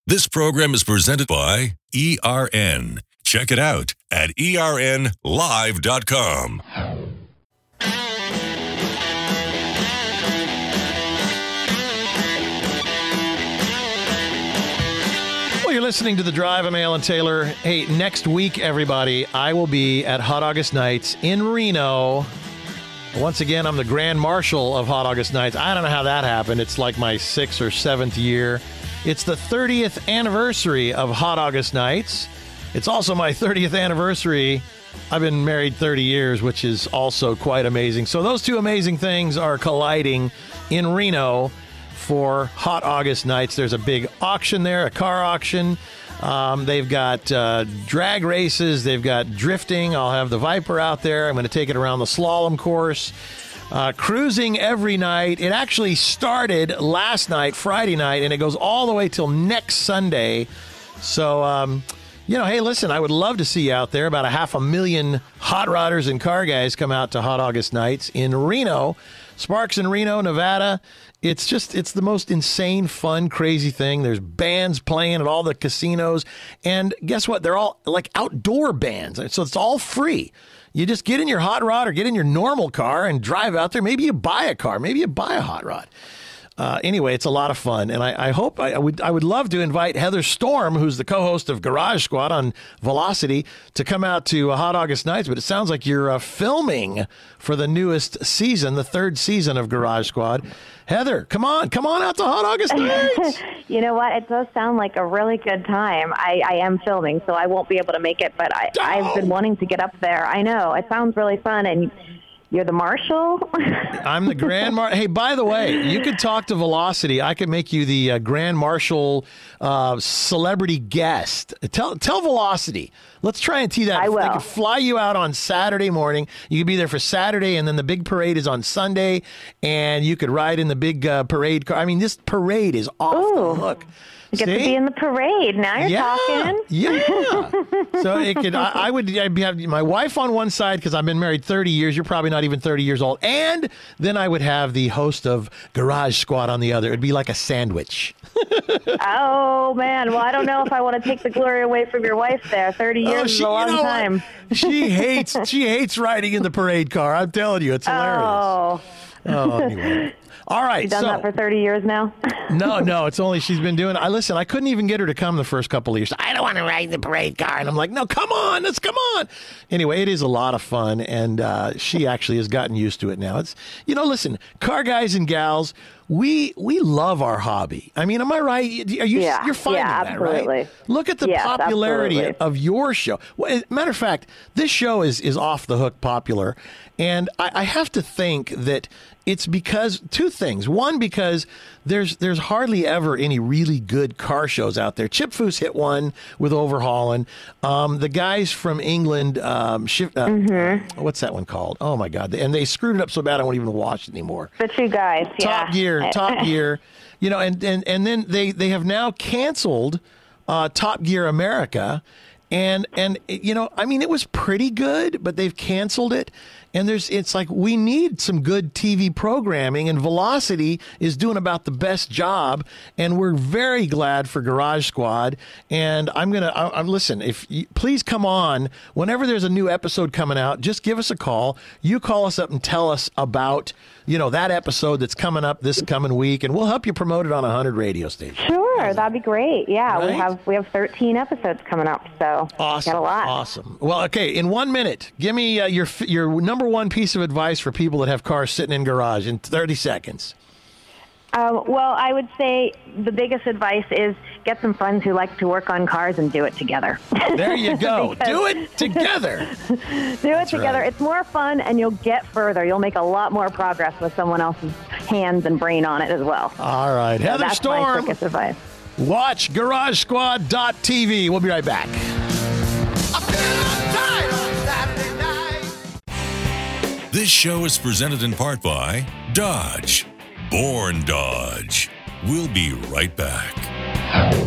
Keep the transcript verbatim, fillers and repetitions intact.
This program is presented by E R N. Check it out at E R N live dot com. Well, you're listening to The Drive. I'm Alan Taylor. Hey, next week, everybody, I will be at Hot August Nights in Reno. Once again, I'm the Grand Marshal of Hot August Nights. I don't know how that happened. It's like my sixth or seventh year. It's the thirtieth anniversary of Hot August Nights. It's also my thirtieth anniversary. I've been married thirty years, which is also quite amazing. So those two amazing things are colliding in Reno for Hot August Nights. There's a big auction there, a car auction. Um, they've got uh, drag races. They've got drifting. I'll have the Viper out there. I'm going to take it around the slalom course. Uh, cruising every night. It actually started last night, Friday night, and it goes all the way till next Sunday. So, um, you know, hey, listen, I would love to see you out there. About a half a million hot rodders and car guys come out to Hot August Nights in Reno. Sparks in Reno, Nevada. It's just, it's the most insane, fun, crazy thing. There's bands playing at all the casinos. And guess what? They're all like outdoor bands. So it's all free. You just get in your hot rod or get in your normal car and drive out there. Maybe you buy a car. Maybe you buy a hot rod. Uh, anyway, it's a lot of fun, and I, I hope I, I would I would love to invite Heather Storm, who's the co-host of Garage Squad on Velocity, to come out to uh, Hot August Nights. But it sounds like you're uh, filming for the newest season, the third season of Garage Squad. Heather, come on, come on out to Hot August Nights. You know what? It does sound like a really good time. I, I am filming, so I won't be able to make it, but I, oh. I've been wanting to get up there. I know. It sounds really fun, and you're the marshal? I'm the Grand Marshal. Hey, by the way, you could talk to Velocity. I could make you the uh, Grand Marshal uh, celebrity guest. Tell tell Velocity. Let's try and tee that. I will. They could fly you out on Saturday morning. You could be there for Saturday, and then the big parade is on Sunday, and you could ride in the big uh, parade car. I mean, this parade is off Ooh. the hook. Get See? to be in the parade. Now you're yeah, talking. Yeah. So it could. I, I would I'd have my wife on one side because I've been married thirty years. You're probably not even thirty years old. And then I would have the host of Garage Squad on the other. It'd be like a sandwich. Oh man. Well, I don't know if I want to take the glory away from your wife there. Thirty years oh, she, is a long you know time. She hates. She hates riding in the parade car. I'm telling you, it's hilarious. Oh. Oh. Anyway. All right. You've done so, that for thirty years now? No, no, it's only she's been doing it. I listen, I couldn't even get her to come the first couple of years. I don't want to ride the parade car. And I'm like, no, come on, let's come on. Anyway, it is a lot of fun, and uh, she actually has gotten used to it now. It's, you know, listen, car guys and gals, we we love our hobby. I mean, am I right? Are you, yeah, you're finding yeah, that, absolutely. right? Look at the yes, popularity absolutely. of your show. Well, matter of fact, this show is, is off the hook popular, and I, I have to think that it's because two things. One, because there's there's hardly ever any really good car shows out there. Chip Foose hit one with Overhauling. Um, the guys from England, um, shift, uh, mm-hmm. what's that one called? Oh my God! And they screwed it up so bad I won't even watch it anymore. The two guys, yeah. Top Gear, Top Gear. You know, and, and and then they they have now canceled uh, Top Gear America. And, and you know, I mean, it was pretty good, but they've canceled it. And there's, it's like, we need some good T V programming, and Velocity is doing about the best job. And we're very glad for Garage Squad. And I'm going to, I'm listen, if you, please come on whenever there's a new episode coming out, just give us a call. You call us up and tell us about, you know, that episode that's coming up this coming week, and we'll help you promote it on a hundred radio stations. Sure, that'd be great. Yeah, right? we have we have thirteen episodes coming up, so awesome, got a lot. Awesome. Well, okay, in one minute, give me uh, your your number one piece of advice for people that have cars sitting in garage in thirty seconds. Um, well, I would say the biggest advice is get some friends who like to work on cars and do it together. There you go. Because do it together. Do it That's together. right. It's more fun, and you'll get further. You'll make a lot more progress with someone else's hands and brain on it as well. All right. So Heather that's Storm. my quickest advice. Watch Garage Squad dot T V. We'll be right back. This show is presented in part by Dodge. Born Dodge. We'll be right back.